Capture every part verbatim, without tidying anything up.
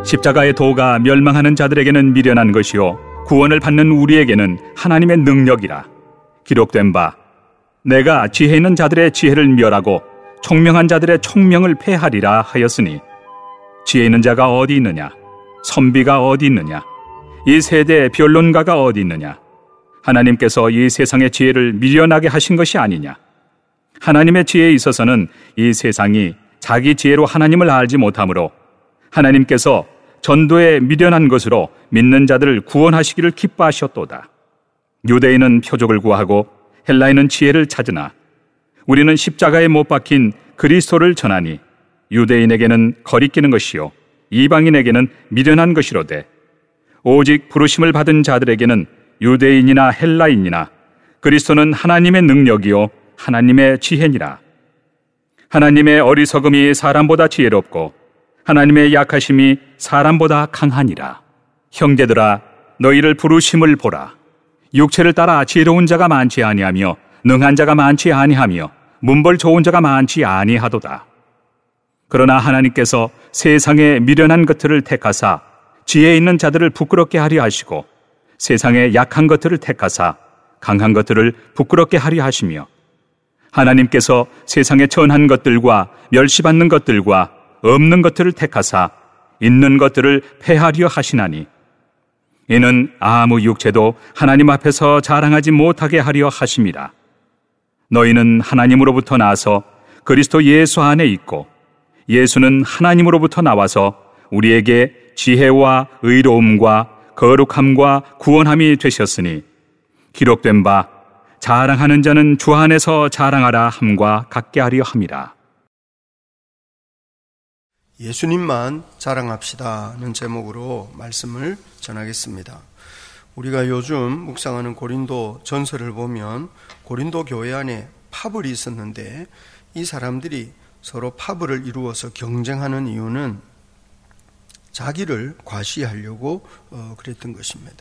십자가의 도가 멸망하는 자들에게는 미련한 것이요 구원을 받는 우리에게는 하나님의 능력이라. 기록된 바 내가 지혜 있는 자들의 지혜를 멸하고 총명한 자들의 총명을 패하리라 하였으니, 지혜 있는 자가 어디 있느냐? 선비가 어디 있느냐? 이 세대의 변론가가 어디 있느냐? 하나님께서 이 세상의 지혜를 미련하게 하신 것이 아니냐? 하나님의 지혜에 있어서는 이 세상이 자기 지혜로 하나님을 알지 못하므로 하나님께서 전도에 미련한 것으로 믿는 자들을 구원하시기를 기뻐하셨도다. 유대인은 표적을 구하고 헬라인은 지혜를 찾으나 우리는 십자가에 못 박힌 그리스도를 전하니 유대인에게는 거리끼는 것이요 이방인에게는 미련한 것이로되 오직 부르심을 받은 자들에게는 유대인이나 헬라인이나 그리스도는 하나님의 능력이요 하나님의 지혜니라. 하나님의 어리석음이 사람보다 지혜롭고 하나님의 약하심이 사람보다 강하니라. 형제들아, 너희를 부르심을 보라. 육체를 따라 지혜로운 자가 많지 아니하며 능한 자가 많지 아니하며 문벌 좋은 자가 많지 아니하도다. 그러나 하나님께서 세상에 미련한 것들을 택하사 지혜 있는 자들을 부끄럽게 하려 하시고 세상에 약한 것들을 택하사 강한 것들을 부끄럽게 하려 하시며 하나님께서 세상에 천한 것들과 멸시받는 것들과 없는 것들을 택하사 있는 것들을 폐하려 하시나니 이는 아무 육체도 하나님 앞에서 자랑하지 못하게 하려 하심이라. 너희는 하나님으로부터 나서 그리스도 예수 안에 있고 예수는 하나님으로부터 나와서 우리에게 지혜와 의로움과 거룩함과 구원함이 되셨으니 기록된 바 자랑하는 자는 주 안에서 자랑하라 함과 같게 하려 함이라. 예수님만 자랑합시다는 제목으로 말씀을 전하겠습니다. 우리가 요즘 묵상하는 고린도 전서를 보면 고린도 교회 안에 파벌이 있었는데 이 사람들이 서로 파벌을 이루어서 경쟁하는 이유는 자기를 과시하려고 그랬던 것입니다.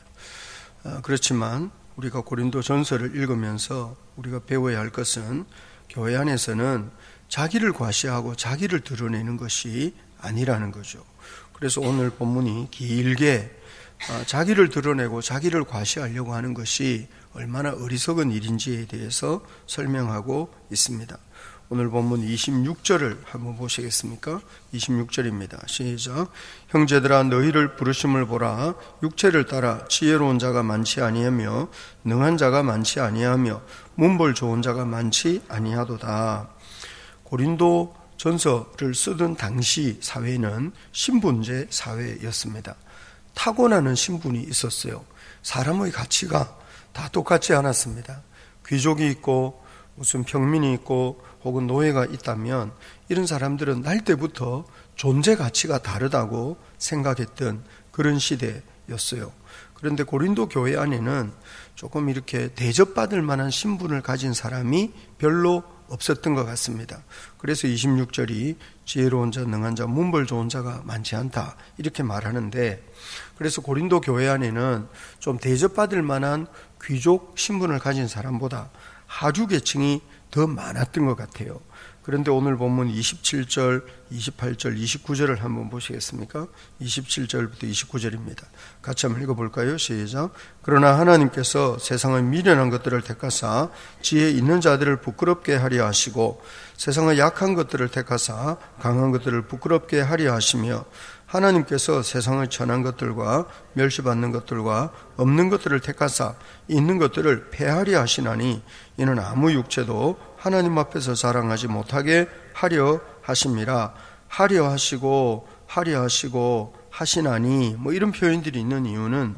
그렇지만 우리가 고린도 전서를 읽으면서 우리가 배워야 할 것은 교회 안에서는 자기를 과시하고 자기를 드러내는 것이 아니라는 거죠. 그래서 오늘 본문이 길게 자기를 드러내고 자기를 과시하려고 하는 것이 얼마나 어리석은 일인지에 대해서 설명하고 있습니다. 오늘 본문 이십육 절을 한번 보시겠습니까? 이십육 절입니다. 시작. 형제들아, 너희를 부르심을 보라. 육체를 따라 지혜로운 자가 많지 아니하며 능한 자가 많지 아니하며 문벌 좋은 자가 많지 아니하도다. 고린도 전서를 쓰던 당시 사회는 신분제 사회였습니다. 타고나는 신분이 있었어요. 사람의 가치가 다 똑같지 않았습니다. 귀족이 있고 무슨 평민이 있고 혹은 노예가 있다면 이런 사람들은 날 때부터 존재 가치가 다르다고 생각했던 그런 시대였어요. 그런데 고린도 교회 안에는 조금 이렇게 대접받을 만한 신분을 가진 사람이 별로 없었던 것 같습니다. 그래서 이십육 절이 지혜로운 자, 능한 자, 문벌 좋은 자가 많지 않다 이렇게 말하는데, 그래서 고린도 교회 안에는 좀 대접받을 만한 귀족 신분을 가진 사람보다 하류 계층이 더 많았던 것 같아요. 그런데 오늘 본문 이십칠 절, 이십팔 절, 이십구 절을 한번 보시겠습니까? 이십칠 절부터 이십구 절입니다. 같이 한번 읽어볼까요? 시작. 그러나 하나님께서 세상의 미련한 것들을 택하사 지혜 있는 자들을 부끄럽게 하려 하시고 세상의 약한 것들을 택하사 강한 것들을 부끄럽게 하려 하시며 하나님께서 세상의 천한 것들과 멸시받는 것들과 없는 것들을 택하사 있는 것들을 폐하려 하시나니 이는 아무 육체도 하나님 앞에서 자랑하지 못하게 하려 하심이라. 하려 하시고 하려 하시고 하시나니 뭐 이런 표현들이 있는 이유는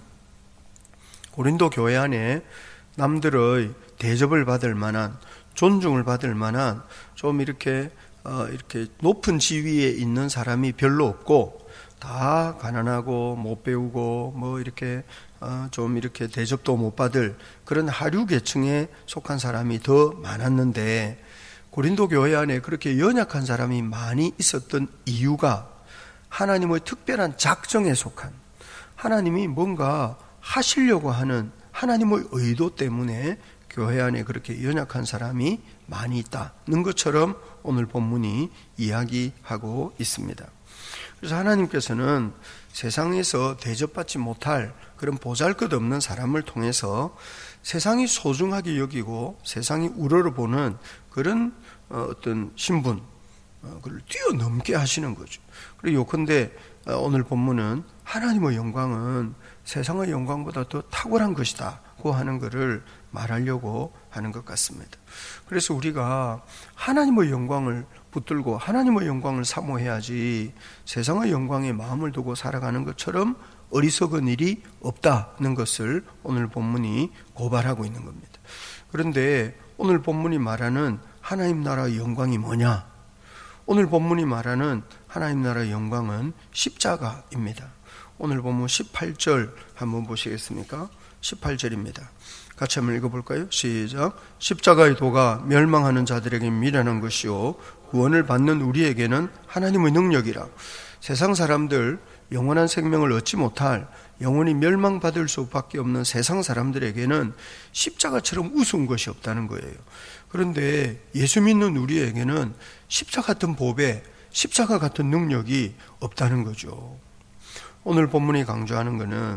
고린도 교회 안에 남들의 대접을 받을 만한, 존중을 받을 만한 좀 이렇게 어, 이렇게 높은 지위에 있는 사람이 별로 없고 다 가난하고 못 배우고 뭐 이렇게 어, 좀 이렇게 대접도 못 받을 그런 하류 계층에 속한 사람이 더 많았는데, 고린도 교회 안에 그렇게 연약한 사람이 많이 있었던 이유가 하나님의 특별한 작정에 속한, 하나님이 뭔가 하시려고 하는 하나님의 의도 때문에 교회 안에 그렇게 연약한 사람이 많이 있다는 것처럼 오늘 본문이 이야기하고 있습니다. 그래서 하나님께서는 세상에서 대접받지 못할 그런 보잘것없는 사람을 통해서 세상이 소중하게 여기고 세상이 우러러보는 그런 어떤 신분, 그걸 뛰어넘게 하시는 거죠. 그리고 요컨대 오늘 본문은 하나님의 영광은 세상의 영광보다 더 탁월한 것이다고 하는 것을 말하려고 하는 것 같습니다. 그래서 우리가 하나님의 영광을 붙들고 하나님의 영광을 사모해야지 세상의 영광에 마음을 두고 살아가는 것처럼 어리석은 일이 없다는 것을 오늘 본문이 고발하고 있는 겁니다. 그런데 오늘 본문이 말하는 하나님 나라의 영광이 뭐냐? 오늘 본문이 말하는 하나님 나라의 영광은 십자가입니다. 오늘 본문 십팔 절 한번 보시겠습니까? 십팔 절입니다. 같이 한번 읽어볼까요? 시작. 십자가의 도가 멸망하는 자들에게 미련한 것이요 구원을 받는 우리에게는 하나님의 능력이라. 세상 사람들, 영원한 생명을 얻지 못할, 영원히 멸망받을 수밖에 없는 세상 사람들에게는 십자가처럼 우스운 것이 없다는 거예요. 그런데 예수 믿는 우리에게는 십자가 같은 보배, 십자가 같은 능력이 없다는 거죠. 오늘 본문이 강조하는 것은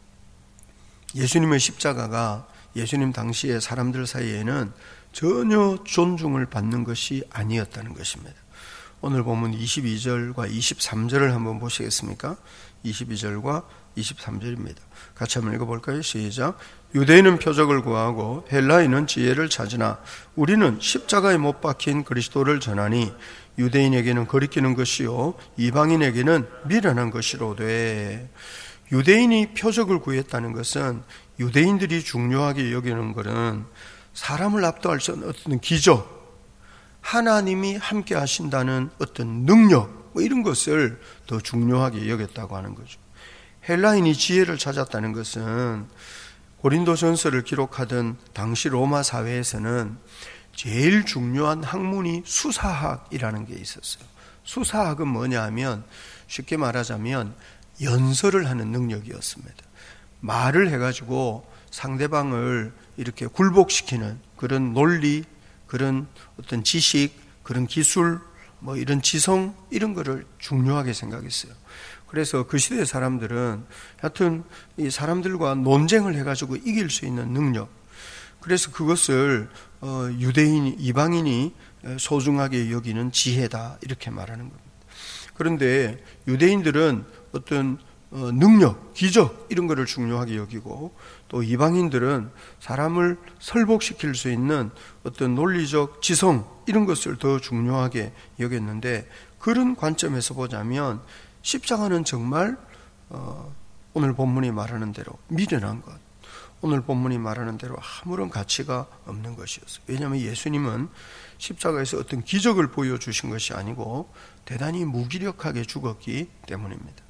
예수님의 십자가가 예수님 당시의 사람들 사이에는 전혀 존중을 받는 것이 아니었다는 것입니다. 오늘 본문 이십이 절과 이십삼 절을 한번 보시겠습니까? 이십이 절과 이십삼 절입니다. 같이 한번 읽어볼까요? 시작. 유대인은 표적을 구하고 헬라인은 지혜를 찾으나 우리는 십자가에 못 박힌 그리스도를 전하니 유대인에게는 거리끼는 것이요 이방인에게는 미련한 것이로되. 유대인이 표적을 구했다는 것은 유대인들이 중요하게 여기는 것은 사람을 압도할 수 없는 어떤 기적, 하나님이 함께 하신다는 어떤 능력, 뭐 이런 것을 더 중요하게 여겼다고 하는 거죠. 헬라인이 지혜를 찾았다는 것은 고린도전서를 기록하던 당시 로마 사회에서는 제일 중요한 학문이 수사학이라는 게 있었어요. 수사학은 뭐냐 하면 쉽게 말하자면 연설을 하는 능력이었습니다. 말을 해가지고 상대방을 이렇게 굴복시키는 그런 논리, 그런 어떤 지식, 그런 기술, 뭐 이런 지성, 이런 거를 중요하게 생각했어요. 그래서 그 시대의 사람들은 하여튼 이 사람들과 논쟁을 해가지고 이길 수 있는 능력, 그래서 그것을 유대인, 이방인이 소중하게 여기는 지혜다, 이렇게 말하는 겁니다. 그런데 유대인들은 어떤 능력, 기적 이런 거를 중요하게 여기고 또 이방인들은 사람을 설복시킬 수 있는 어떤 논리적 지성 이런 것을 더 중요하게 여겼는데, 그런 관점에서 보자면 십자가는 정말 오늘 본문이 말하는 대로 미련한 것, 오늘 본문이 말하는 대로 아무런 가치가 없는 것이었어요. 왜냐하면 예수님은 십자가에서 어떤 기적을 보여주신 것이 아니고 대단히 무기력하게 죽었기 때문입니다.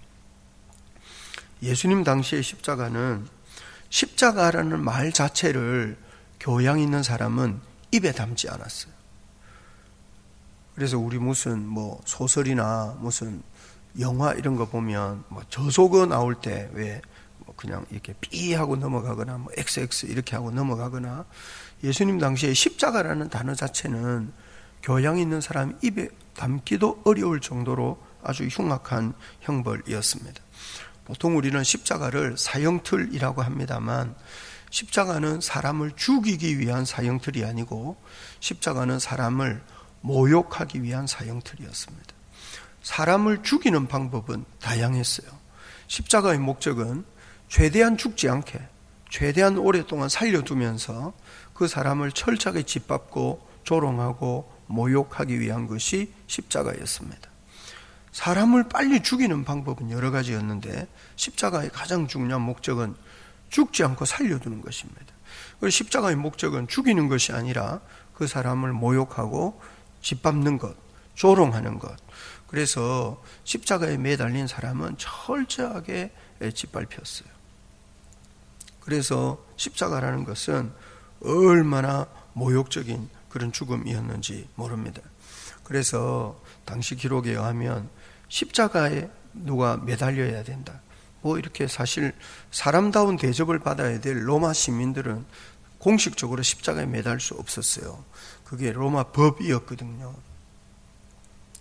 예수님 당시의 십자가는, 십자가라는 말 자체를 교양 있는 사람은 입에 담지 않았어요. 그래서 우리 무슨 뭐 소설이나 무슨 영화 이런 거 보면 뭐 저속어 나올 때 왜 그냥 이렇게 삐 하고 넘어가거나 뭐 엑스엑스 이렇게 하고 넘어가거나, 예수님 당시에 십자가라는 단어 자체는 교양 있는 사람 입에 담기도 어려울 정도로 아주 흉악한 형벌이었습니다. 보통 우리는 십자가를 사형틀이라고 합니다만, 십자가는 사람을 죽이기 위한 사형틀이 아니고 십자가는 사람을 모욕하기 위한 사형틀이었습니다. 사람을 죽이는 방법은 다양했어요. 십자가의 목적은 최대한 죽지 않게, 최대한 오랫동안 살려두면서 그 사람을 철저하게 짓밟고 조롱하고 모욕하기 위한 것이 십자가였습니다. 사람을 빨리 죽이는 방법은 여러 가지였는데 십자가의 가장 중요한 목적은 죽지 않고 살려두는 것입니다. 그리고 십자가의 목적은 죽이는 것이 아니라 그 사람을 모욕하고 짓밟는 것, 조롱하는 것. 그래서 십자가에 매달린 사람은 철저하게 짓밟혔어요. 그래서 십자가라는 것은 얼마나 모욕적인 그런 죽음이었는지 모릅니다. 그래서 당시 기록에 의하면 십자가에 누가 매달려야 된다, 뭐 이렇게 사실 사람다운 대접을 받아야 될 로마 시민들은 공식적으로 십자가에 매달 수 없었어요. 그게 로마 법이었거든요.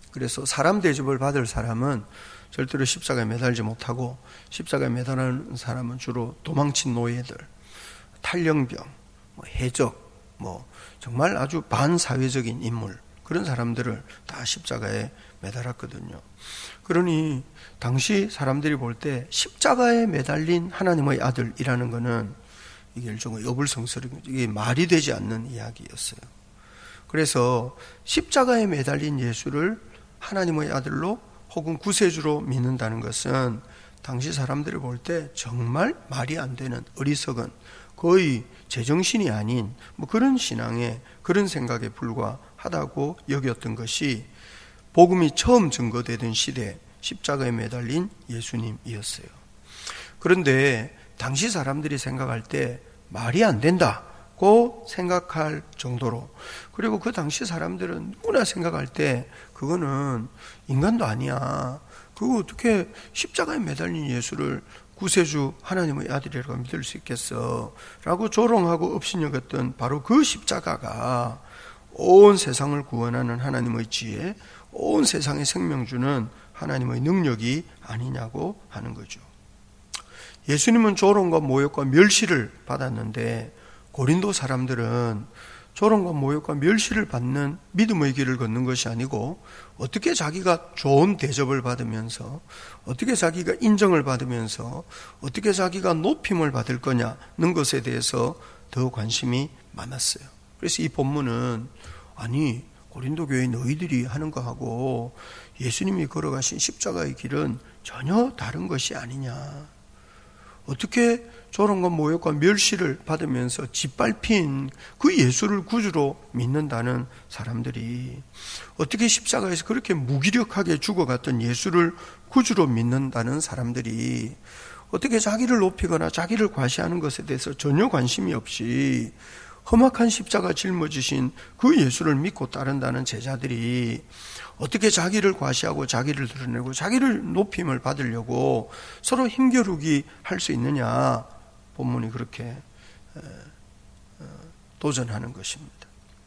그래서 사람 대접을 받을 사람은 절대로 십자가에 매달지 못하고, 십자가에 매달하는 사람은 주로 도망친 노예들, 탈영병, 뭐 해적, 뭐 정말 아주 반사회적인 인물, 그런 사람들을 다 십자가에 매달았거든요. 그러니 당시 사람들이 볼 때 십자가에 매달린 하나님의 아들이라는 것은 이게 일종의 어불성설인, 이게 말이 되지 않는 이야기였어요. 그래서 십자가에 매달린 예수를 하나님의 아들로 혹은 구세주로 믿는다는 것은 당시 사람들이 볼 때 정말 말이 안 되는 어리석은, 거의 제정신이 아닌 뭐 그런 신앙에, 그런 생각에 불과하다고 여겼던 것이 복음이 처음 증거되던 시대 십자가에 매달린 예수님이었어요. 그런데 당시 사람들이 생각할 때 말이 안 된다고 생각할 정도로, 그리고 그 당시 사람들은 누구나 생각할 때 그거는 인간도 아니야, 그거 어떻게 십자가에 매달린 예수를 구세주 하나님의 아들이라고 믿을 수 있겠어 라고 조롱하고 업신여겼던 바로 그 십자가가 온 세상을 구원하는 하나님의 지혜, 온 세상에 생명 주는 하나님의 능력이 아니냐고 하는 거죠. 예수님은 조롱과 모욕과 멸시를 받았는데 고린도 사람들은 조롱과 모욕과 멸시를 받는 믿음의 길을 걷는 것이 아니고 어떻게 자기가 좋은 대접을 받으면서, 어떻게 자기가 인정을 받으면서, 어떻게 자기가 높임을 받을 거냐는 것에 대해서 더 관심이 많았어요. 그래서 이 본문은 아니 고린도 교회 너희들이 하는 거하고 예수님이 걸어가신 십자가의 길은 전혀 다른 것이 아니냐, 어떻게 조롱과 모욕과 멸시를 받으면서 짓밟힌 그 예수를 구주로 믿는다는 사람들이, 어떻게 십자가에서 그렇게 무기력하게 죽어갔던 예수를 구주로 믿는다는 사람들이 어떻게 자기를 높이거나 자기를 과시하는 것에 대해서 전혀 관심이 없이 험악한 십자가 짊어지신 그 예수를 믿고 따른다는 제자들이 어떻게 자기를 과시하고 자기를 드러내고 자기를 높임을 받으려고 서로 힘겨루기 할 수 있느냐, 본문이 그렇게 도전하는 것입니다.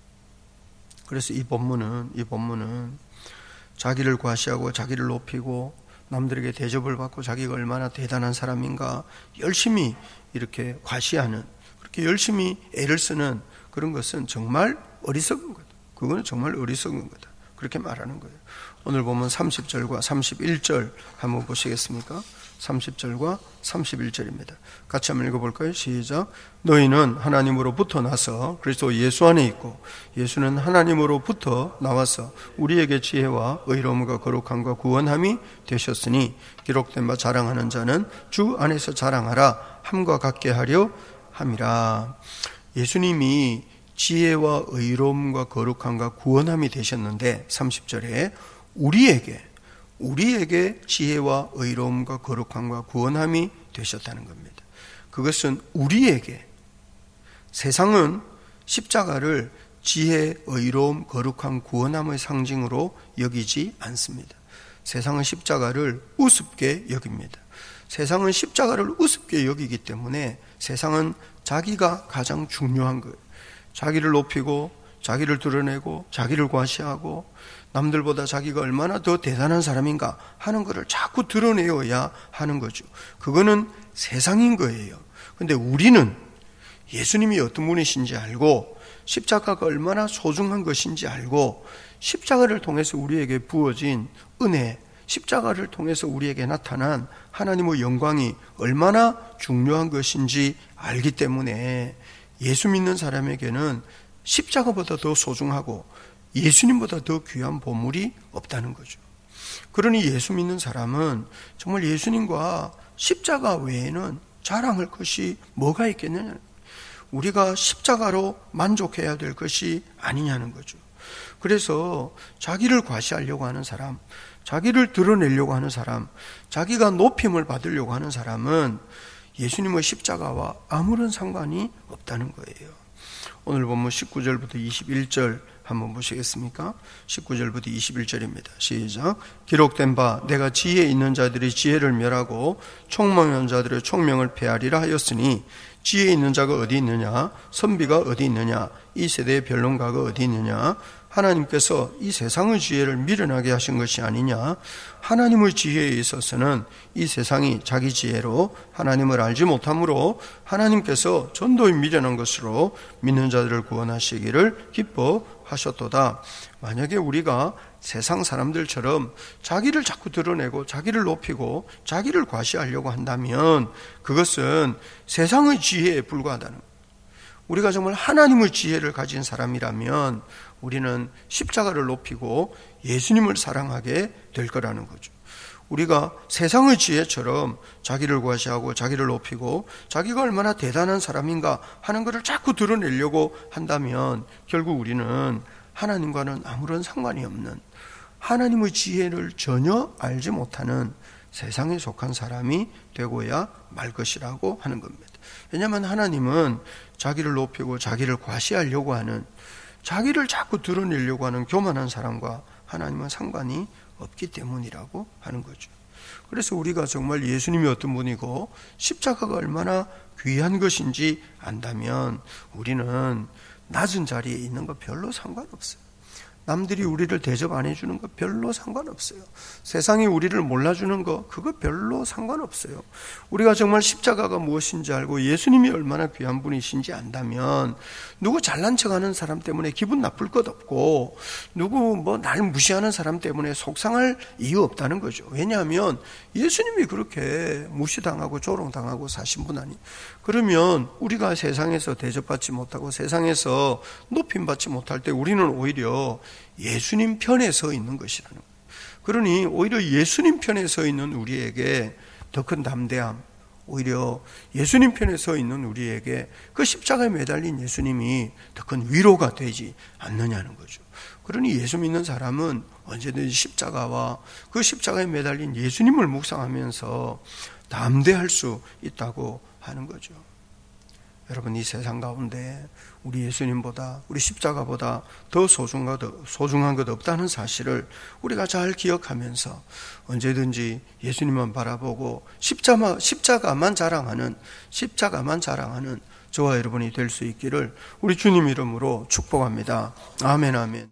그래서 이 본문은 이 본문은 자기를 과시하고 자기를 높이고 남들에게 대접을 받고 자기가 얼마나 대단한 사람인가 열심히 이렇게 과시하는, 그렇게 열심히 애를 쓰는 그런 것은 정말 어리석은 거다. 그거는 정말 어리석은 거다. 그렇게 말하는 거예요. 오늘 보면 삼십 절과 삼십일 절 한번 보시겠습니까? 삼십 절과 삼십일 절입니다. 같이 한번 읽어볼까요? 시작. 너희는 하나님으로부터 나서 그리스도 예수 안에 있고 예수는 하나님으로부터 나와서 우리에게 지혜와 의로움과 거룩함과 구원함이 되셨으니 기록된 바 자랑하는 자는 주 안에서 자랑하라 함과 같게 하려 함이라. 예수님이 지혜와 의로움과 거룩함과 구원함이 되셨는데 삼십 절에 우리에게 우리에게 지혜와 의로움과 거룩함과 구원함이 되셨다는 겁니다. 그것은 우리에게, 세상은 십자가를 지혜, 의로움, 거룩함, 구원함의 상징으로 여기지 않습니다. 세상은 십자가를 우습게 여깁니다. 세상은 십자가를 우습게 여기기 때문에 세상은 자기가 가장 중요한 거예요. 자기를 높이고 자기를 드러내고 자기를 과시하고 남들보다 자기가 얼마나 더 대단한 사람인가 하는 것을 자꾸 드러내어야 하는 거죠. 그거는 세상인 거예요. 그런데 우리는 예수님이 어떤 분이신지 알고 십자가가 얼마나 소중한 것인지 알고 십자가를 통해서 우리에게 부어진 은혜, 십자가를 통해서 우리에게 나타난 하나님의 영광이 얼마나 중요한 것인지 알기 때문에 예수 믿는 사람에게는 십자가보다 더 소중하고 예수님보다 더 귀한 보물이 없다는 거죠. 그러니 예수 믿는 사람은 정말 예수님과 십자가 외에는 자랑할 것이 뭐가 있겠느냐, 우리가 십자가로 만족해야 될 것이 아니냐는 거죠. 그래서 자기를 과시하려고 하는 사람, 자기를 드러내려고 하는 사람, 자기가 높임을 받으려고 하는 사람은 예수님의 십자가와 아무런 상관이 없다는 거예요. 오늘 본문 십구 절부터 이십일 절 한번 보시겠습니까? 십구 절부터 이십일 절입니다. 시작. 기록된 바 내가 지혜 있는 자들이 지혜를 멸하고 총명한 자들의 총명을 폐하리라 하였으니 지혜 있는 자가 어디 있느냐, 선비가 어디 있느냐, 이 세대의 변론가가 어디 있느냐, 하나님께서 이 세상의 지혜를 미련하게 하신 것이 아니냐? 하나님의 지혜에 있어서는 이 세상이 자기 지혜로 하나님을 알지 못하므로 하나님께서 전도에 미련한 것으로 믿는 자들을 구원하시기를 기뻐하셨도다. 만약에 우리가 세상 사람들처럼 자기를 자꾸 드러내고 자기를 높이고 자기를 과시하려고 한다면 그것은 세상의 지혜에 불과하다는 거예요. 우리가 정말 하나님의 지혜를 가진 사람이라면 우리는 십자가를 높이고 예수님을 사랑하게 될 거라는 거죠. 우리가 세상의 지혜처럼 자기를 과시하고 자기를 높이고 자기가 얼마나 대단한 사람인가 하는 것을 자꾸 드러내려고 한다면 결국 우리는 하나님과는 아무런 상관이 없는, 하나님의 지혜를 전혀 알지 못하는 세상에 속한 사람이 되고야 말 것이라고 하는 겁니다. 왜냐하면 하나님은 자기를 높이고 자기를 과시하려고 하는, 자기를 자꾸 드러내려고 하는 교만한 사람과 하나님은 상관이 없기 때문이라고 하는 거죠. 그래서 우리가 정말 예수님이 어떤 분이고 십자가가 얼마나 귀한 것인지 안다면 우리는 낮은 자리에 있는 거 별로 상관없어요. 남들이 우리를 대접 안 해주는 거 별로 상관없어요. 세상이 우리를 몰라주는 거 그거 별로 상관없어요. 우리가 정말 십자가가 무엇인지 알고 예수님이 얼마나 귀한 분이신지 안다면 누구 잘난 척하는 사람 때문에 기분 나쁠 것 없고 누구 뭐 날 무시하는 사람 때문에 속상할 이유 없다는 거죠. 왜냐하면 예수님이 그렇게 무시당하고 조롱당하고 사신 분 아니. 그러면 우리가 세상에서 대접받지 못하고 세상에서 높임받지 못할 때 우리는 오히려 예수님 편에 서 있는 것이라는 거예요. 그러니 오히려 예수님 편에 서 있는 우리에게 더 큰 담대함, 오히려 예수님 편에 서 있는 우리에게 그 십자가에 매달린 예수님이 더 큰 위로가 되지 않느냐는 거죠. 그러니 예수 믿는 사람은 언제든지 십자가와 그 십자가에 매달린 예수님을 묵상하면서 담대할 수 있다고 하는 거죠. 여러분, 이 세상 가운데 우리 예수님보다, 우리 십자가보다 더 소중한 것, 소중한 것 없다는 사실을 우리가 잘 기억하면서 언제든지 예수님만 바라보고 십자가, 십자가만 자랑하는, 십자가만 자랑하는 저와 여러분이 될 수 있기를 우리 주님 이름으로 축복합니다. 아멘, 아멘.